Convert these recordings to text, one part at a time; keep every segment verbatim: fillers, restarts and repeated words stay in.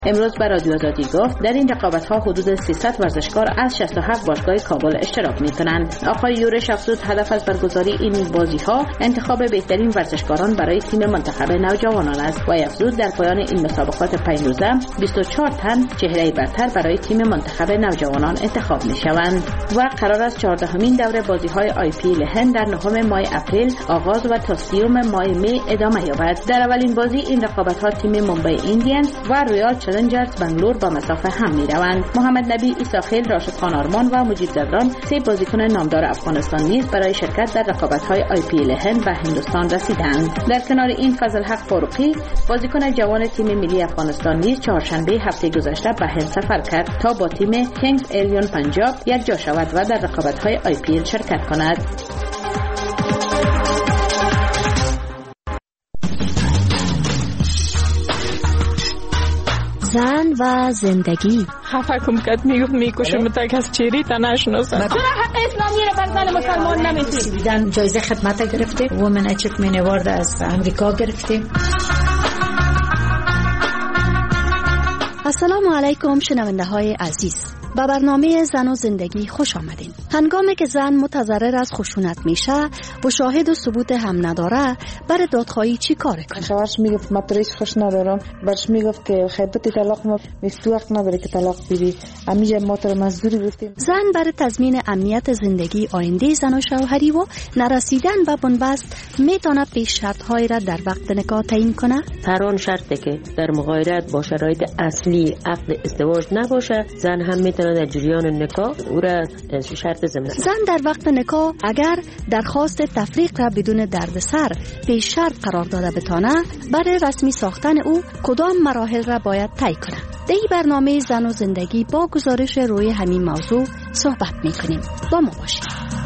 امروز به رادیو آزادی گفت در این رقابت‌ها حدود سیصد ورزشکار از شصت و هفت باشگاه کابل اشتراک می‌کنند. آقای یورش افزود هدف از برگزاری این بازی‌ها انتخاب بهترین ورزشکاران برای تیم منتخب نوجوانان است و افزود در پایان این مسابقات پنج روزه بیست و چهار تن چهره برتر برای تیم منتخب نوجوانان انتخاب می‌شوند و قرار است چهاردهمین دوره بازی‌های آی پی ال هند در نهم ماه اپریل آغاز و تا سیوم ماه می ادامه یابد. در اولین بازی این رقابت‌ها تیم ممبئی ایندیانز و رویال چالنجرز بنگلور با مسافه هم می‌روند. محمد نبی، عیسی خیل، راشد خان آرمان و مجید زدران سه بازیکن نامدار افغانستان نیز برای شرکت در رقابت‌های آی پی ال هند به هندوستان رسیدند. در کنار این فضل حق فاروقی بازیکن جوان تیم ملی افغانستان نیز چهارشنبه هفته گذشته به هند سفر کرد تا با تیم کینگز الیون پنجاب یک جا شود و در رقابت‌های آی پی ال شرکت کند. زن و زندگی. خفه کم کد میگفت میکشم تا کس چیری تا نشناسم. چرا حق اسلامی رو بر زن مسلمان نمیدی؟ دیدن جایزه خدمت گرفته، وومن اچیومنت اوارد از امریکا گرفته. السلام علیکم شنونده های عزیز. با برنامه زن و زندگی خوش آمدین. هنگامی که زن متضرر از خشونت میشه و شاهد و ثبوت هم نداره، برای دادخواهی چی کار کنه؟ شوهرش میگفت من تریش خوش ندارم، برش میگفت که خیبت طلاق ما مفتوح نداره که طلاق بدی. امیجا ما تو مزدوری گفتیم. زن برای تضمین امنیت زندگی آینده زن و شوهری و نرسیدن به بنبست میتونه پیش شرط های را در وقت نکاح تعیین کنه. هر آن شرطی که در مغایرت با شرایط اصلی عقد ازدواج نباشه، زن هم میتونه در جریان نکاح او را شرط ضمن. زن در وقت نکاح اگر درخواست تفریق را بدون دردسر پیش شرط قرار داده بتانه، برای رسمی ساختن او کدام مراحل را باید طی کنه. در این برنامه زن و زندگی با گزارش روی همین موضوع صحبت میکنیم. با ما باشید.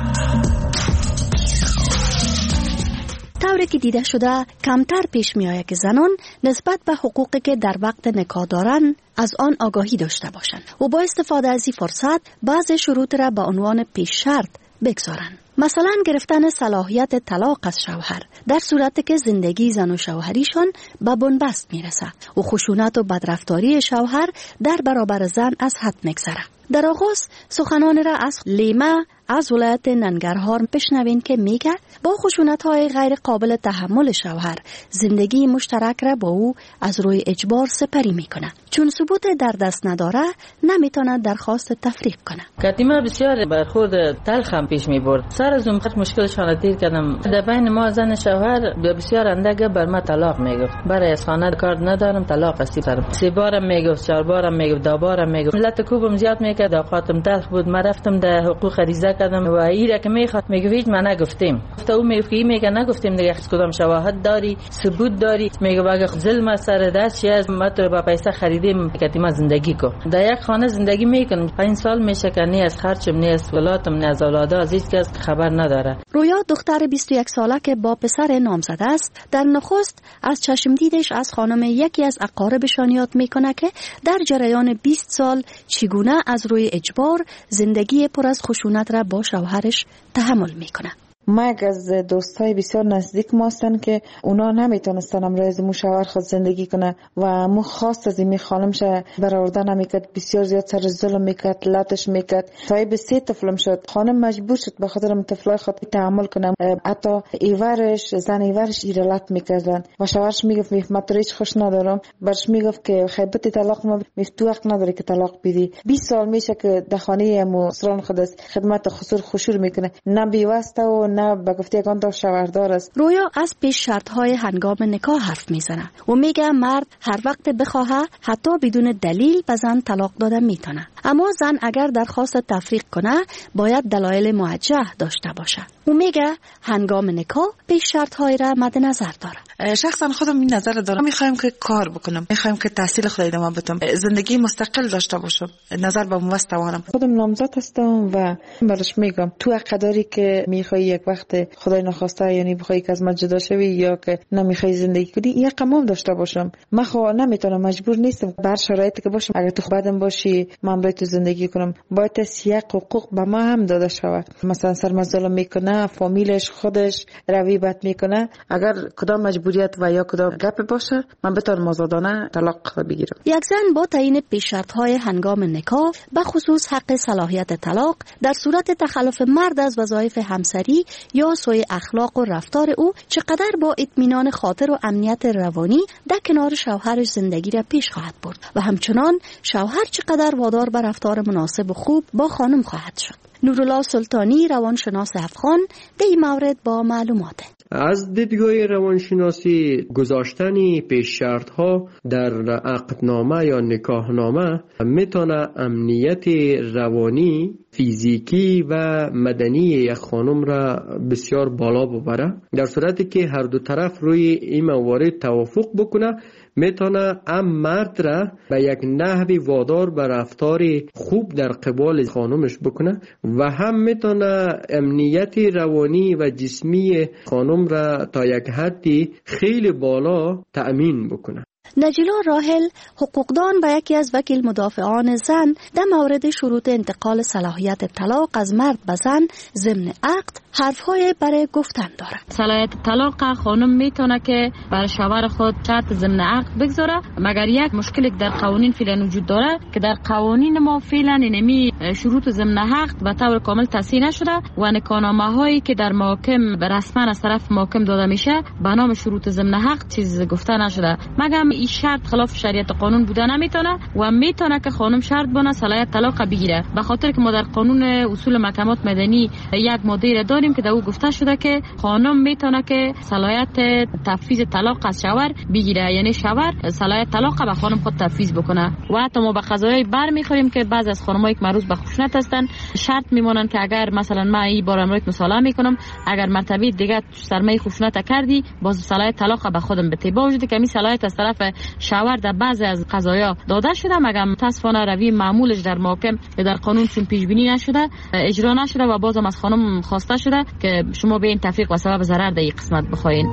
طوری که دیده شده کمتر پیش می آید که زنان نسبت به حقوقی که در وقت نکاح دارند از آن آگاهی داشته باشند و با استفاده از این فرصت بعض شروط را به عنوان پیش شرط بگذارند. مثلا گرفتن صلاحیت طلاق از شوهر در صورتی که زندگی زن و شوهریشان به بنبست میرسه و خشونت و بدرفتاری شوهر در برابر زن از حد میگذره. در آغاز سخنان را از لیما از ولایت ننگرهار بشنوین که میگه با خشونت‌های غیر قابل تحمل شوهر زندگی مشترک را با او از روی اجبار سپری میکنه. چون ثبوت در دست نداره نمیتونه درخواست تفریق کنه. قدیما بسیار برخورد تلخم پیش میبرد. سر از اون مشکلشان دیر کردم. در بین ما زن شوهر بسیار اندک بر ما طلاق میگفت. برای از خانه کار ندارم طلاق استی برم. سه بارم میگفت، چهار بارم میگفت، دو بارم میگفت. ملت کوبم زیاد میکرد. اوقاتم تلخ بود. من رفتم در حقوق ریزه کردم و ایره که میخواد میگه هیچ من نگفتیم. گفت او میگه میگه نگفتیم دیگه. کدام شواهد داری؟ ثبوت داری؟ میگه اگه ظلم سر دست چی از ما تو با پیسه خریدیم که ما زندگی کو. در یک خانه زندگی میکنم. پنج سال میشه که نه از خرچم نه از ولاتم نه از اولادا از هیچ کس خبر نداره. رویا دختر بیست و یک ساله که با پسر نامزد است در نخست از چشم دیدش از خانم یکی از اقاربشان یاد میکنه که در جریان بیست سال چگونه از روی اجبار زندگی پر از خشونت را با شوهرش تحمل میکنه. ما یک از دوستای بسیار نزدیک ما هستن که اونا نمیتونستن امروز از مشاور خود زندگی کنه و مو خواست از این خانمش برآورده نمیکرد. بسیار زیاد سر ظلم میکرد، لطش میکرد. تا به سه طفلم شد. خانم مجبور شد به خاطر طفلای خود تحمل کنه. حتی ایورش زن ایورش ایرلت میکردن و شوهرش میگفت من تو هیچ خوش ندارم. برش میگفت که خیبت طلاق ما مفتوح نداره که طلاق بدی. بیست سال میشه که در خانه مو سران خود خدمت خسور خشور میکنه. نه بیواسطه و نه به گفته یگان تا شوهردار است. رویا از پیش شرط‌های هنگام نکاح حرف میزنه و میگه مرد هر وقت بخواه حتی بدون دلیل به زن طلاق داده میتونه. اما زن اگر درخواست تفریق کنه باید دلایل موجه داشته باشه. و میگه هنگام نکاح پیش شرط‌های را مد نظر داره. شخصا خودم این نظر دارم. میخوایم که کار بکنم، میخوایم که تحصیل خود ادامه بدم، زندگی مستقل داشته باشم، نظر به موست توانم. خودم نامزد هستم و برش میگم تو عقداری که میخوای یک وقت خدای نخواسته یعنی بخوای که از من جدا شوی یا که نمیخوای زندگی کنی یک قمام داشته باشم. من خو نمیتونم، مجبور نیستم بر شرایطی که باشم. اگر تو خودم باشی من باید تو زندگی کنم، باید سیاق حقوق به ما هم داده شود. مثلا سرمظلم میکنه، فامیلش خودش روی بد میکنه، اگر کدام مجبور مجبوریت و یا کدام گپ باشه من بتونم آزادانه طلاق بگیرم. یک زن با تعیین پیش شرط‌های هنگام نکاح به خصوص حق صلاحیت طلاق در صورت تخلف مرد از وظایف همسری یا سوء اخلاق و رفتار او چقدر با اطمینان خاطر و امنیت روانی در کنار شوهرش زندگی را پیش خواهد برد و همچنان شوهر چقدر وادار به رفتار مناسب و خوب با خانم خواهد شد. نورالله سلطانی روانشناس افغان در این مورد با معلومات. از دیدگاه روانشناسی گذاشتن پیش شرط ها در عقدنامه یا نکاحنامه میتونه امنیت روانی، فیزیکی و مدنی یک خانم را بسیار بالا ببره. در صورتی که هر دو طرف روی این موارد توافق بکنه میتونه هم مرد را به یک نحوی وادار به رفتار خوب در قبال خانمش بکنه و هم میتونه امنیت روانی و جسمی خانم را تا یک حدی خیلی بالا تأمین بکنه. نجیلا راحل حقوقدان و یکی از وکیل مدافعان زن در مورد شروط انتقال صلاحیت طلاق از مرد به زن ضمن عقد حرفهای برای گفتن دارد. صلاحیت طلاق خانم میتونه که برای شوهر خود شرط ضمن عقد بگذاره، مگر یک مشکلی در قوانین فعلا وجود داره که در قوانین ما فعلا اینمی شروط ضمن عقد به طور کامل تصحیح نشده و نکاحنامه هایی که در محاکم رسما از طرف محاکم داده میشه به نام شروط ضمن عقد چیز گفته نشده، مگر این شرط خلاف شریعت قانون بوده نمیتونه و میتونه که خانم شرط بونه صلاحیت طلاق بگیره، به خاطر که ما در قانون اصول محکمات مدنی یک ماده داریم که در او گفته شده که خانم میتونه که صلاحیت تفویض طلاق از شوهر بگیره، یعنی شوهر صلاحیت طلاق به خانم خود تفویض بکنه. و حتی ما به قضایی بر میخوریم که بعضی از خانمایی که معروف به خشونت هستن شرط میمونن که اگر مثلا ما این بار امروز مصالحه میکنم اگر مرتبه دیگه سرمه خشونت کردی باز صلاحیت طلاق به خودم بده، با وجودی که می صلاحیت از طرف شوهر در بعضی از قضایا داده شده مگر متاسفانه روی معمولش در محاکم یا در قانون چون پیش بینی نشده اجرا نشده و بازم از خانم خواسته شده که شما به این تفریق و سبب ضرر در این قسمت بخواین.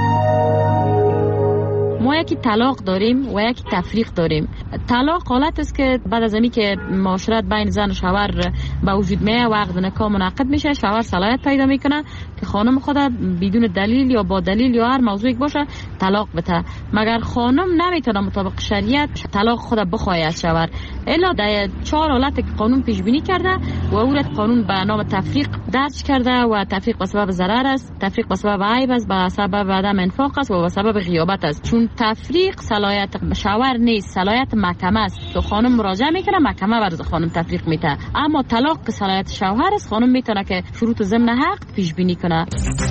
ما یکی طلاق داریم و یکی تفریق داریم. طلاق حالت است که بعد از اینی که معاشرت بین زن و شوهر به وجود میاد و عقد نکاح منعقد میشه، شوهر صلاحیت پیدا میکنه که خانم خود بدون دلیل یا با دلیل یا هر موضوعی باشه طلاق بده، مگر خانم نمیتونه مطابق شریعت طلاق خود بخواه از شوهر. الا در چهار حالت که قانون پیش بینی کرده و او را قانون به نام تفریق درج کرده و تفریق به سبب ضرر است، تفریق به سبب عیب است، به سبب عدم انفاق است و به سبب غیابت است. چون تفریق صلاحیت شوهر نیست، صلاحیت محکمه است. تو خانم مراجعه میکنه، محکمه برای خانم تفریق میده. اما طلاق که صلاحیت شوهر است، خانم میتونه که شروط ضمن حق پیش بینی کنه.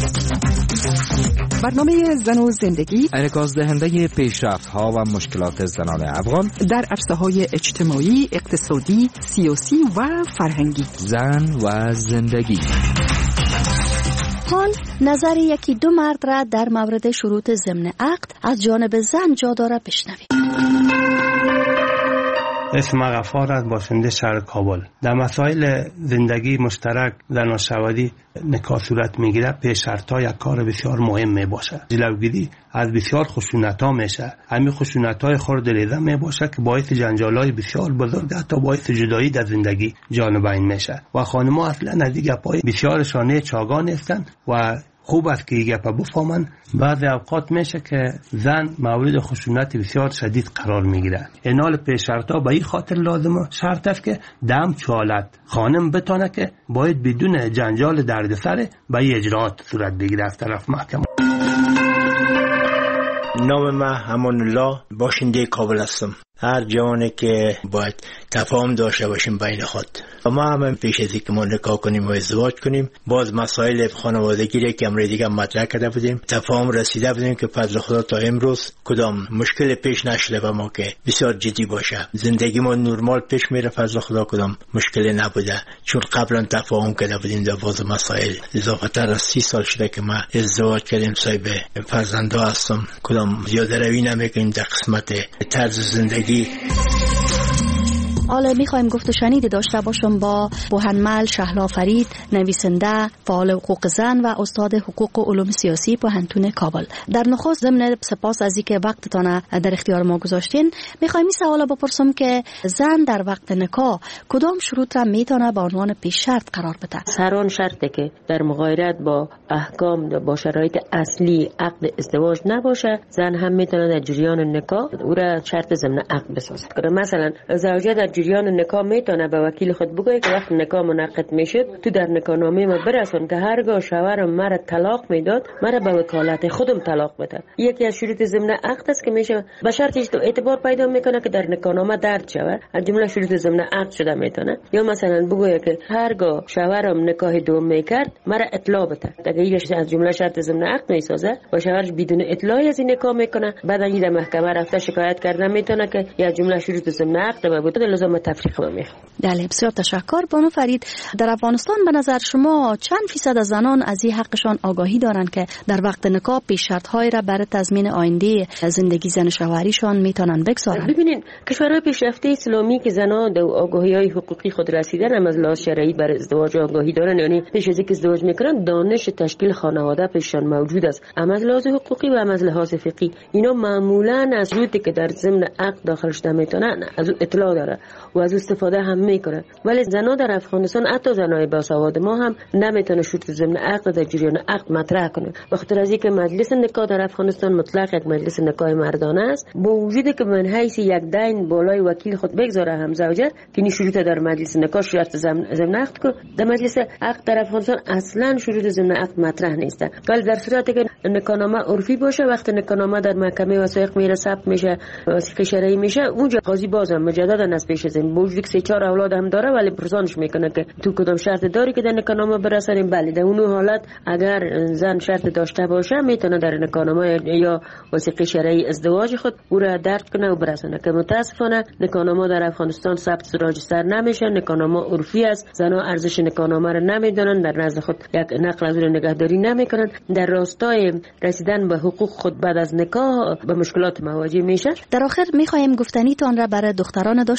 برنامه زن و زندگی انعکاس دهنده پیشرفت‌ها و مشکلات زنان افغان در عرصه‌های اجتماعی، اقتصادی، سیاسی و فرهنگی. زن و زندگی. حال نظر یکی دو مرد را در مورد شروط ضمن عقد از جانب زن جا داره بشنوید. اسم غفار است، باشنده شهر کابل. در مسائل زندگی مشترک زن و شوهری نکاح صورت میگیره، پیش شرط‌ها یک کار بسیار مهم می باشه. جلوگیری از بسیار خشونت‌ها میشه. همین خشونت‌های خرد ریزه می باشه که باعث جنجال‌های بسیار بزرگ حتی باعث جدایی در زندگی جانبین میشه و خانم‌ها اصلا از این گپ‌های بسیار شانه چاگان هستند و خوب است که این گپ بفهمن. بعضی اوقات میشه که زن مورد خشونت بسیار شدید قرار میگیره. اینال پیش شرط‌ها به این خاطر لازمه شرط است که دم چالت خانم بتونه که باید بدون جنجال دردسر به این اجراات صورت بگیره از طرف محکمه. نام من امان الله، باشنده کابل هستم. هر جوانی که باید تفاهم داشته باشیم بین خود. ما هم پیش از اینکه ما نکاح کنیم و ازدواج کنیم باز مسائل خانوادگی را که امروز دیگه مطرح کرده بودیم تفاهم رسیده بودیم که فضل خدا تا امروز کدام مشکل پیش نشده و ما که بسیار جدی باشه. زندگی ما نرمال پیش میره، فضل خدا کدام مشکلی نبوده چون قبلا تفاهم کرده بودیم در باز مسائل. اضافه تر از سی سال شده که ما ازدواج کردیم، صاحب فرزنده هستم، کدام زیاده روی نمیکنیم در قسمت طرز زندگی. حالا میخوایم گفت و شنید داشته باشم با بوهنمل شهلا فرید، نویسنده، فعال حقوق زن و استاد حقوق و علوم سیاسی پوهنتون کابل. در نخست ضمن سپاس از اینکه وقتتان در اختیار ما گذاشتین، میخوایم این سوالا بپرسم که زن در وقت نکاح کدام شروط را میتونه به عنوان پیش شرط قرار بده؟ هر آن شرطی که در مغایرت با احکام با شرایط اصلی عقد ازدواج نباشه، زن هم میتونه در جریان نکاح او را شرط ضمن عقد بسازه. مثلا زوجه در جریان نکاح میتونه به وکیل خود بگه که وقت نکاح منعقد میشه تو در نکاح نامه ما برسون که هرگاه شوهرم مرا طلاق میداد مرا به وکالت خودم طلاق بده. یکی از شروط ضمن عقد است که میشه به شرطش تو اعتبار پیدا میکنه که در نکاح نامه درج شود، از جمله شروط ضمن عقد شده میتونه. یا مثلا بگه که هرگاه شوهرم نکاح دوم میکرد مرا اطلاع بده. اگه یکی از جمله شرط ضمن عقد میسازه و شوهرش بدون اطلاعی از این نکاح میکنه، بعد این در محکمه رفته شکایت کرده میتونه که یا جمله شروط ضمن عقد و بود لازم تفریق میخوام. بله، بسیار تشکر بانو فرید. در افغانستان به نظر شما چند فیصد از زنان از این حقشان آگاهی دارند که در وقت نکاح پیش شرط‌های را برای تضمین آینده زندگی زن شوهریشان میتونن بگذارن؟ ببینین کشورهای پیشرفته اسلامی که زنان در آگاهی‌های حقوقی خود رسیدن، هم از لحاظ شرعی بر ازدواج آگاهی دارن، یعنی پیش از اینکه ازدواج میکنن دانش تشکیل خانواده پیششان موجود است، هم از لحاظ حقوقی و هم از لحاظ فقهی. اینا معمولاً از شروطی که در ضمن عقد داخل شده میتونن از اطلاع داره و از استفاده هم میکنه. ولی زنان در افغانستان، حتی زنای باسواد ما هم نمیتونه شروط ضمن عقد در جریان عقد مطرح کنه، بخاطر از اینکه مجلس نکاح در افغانستان مطلق یک مجلس نکاح مردانه است، با وجودی که من حیث یک دین بالای وکیل خود بگذاره هم زوجه که این شروط در مجلس نکاح شرط ضمن عقد کنه، در مجلس عقد در افغانستان اصلا شروط ضمن عقد مطرح نیست. ولی در صورتی که نکاحنامه عرفی باشه، وقت نکاحنامه در محکمه وثایق میره ثبت میشه، وثیقه شرعی میشه، اونجا قاضی بازم مجددا از پیش زن با وجودی که سه چهار اولاد هم داره ولی پرسانش میکنه که تو کدام شرط داری که در نکاحنامه برسونیم. بله، در اون حالت اگر زن شرط داشته باشه میتونه در نکاحنامه یا وثیقه شرعی ازدواج خود او را درج کنه و برسونه، که متاسفانه نکاحنامه در افغانستان ثبت راجستر نمیشه. نکاحنامه عرفی است، زنها ارزش نکاحنامه را نمیدونن، در نزد خود یک نقل از اون نگهداری نمیکنن، در راستای رسیدن به حقوق خود بعد از نکاح به مشکلات مواجه میشه. در آخر میخوایم گفتنیتان را برای دختران داشته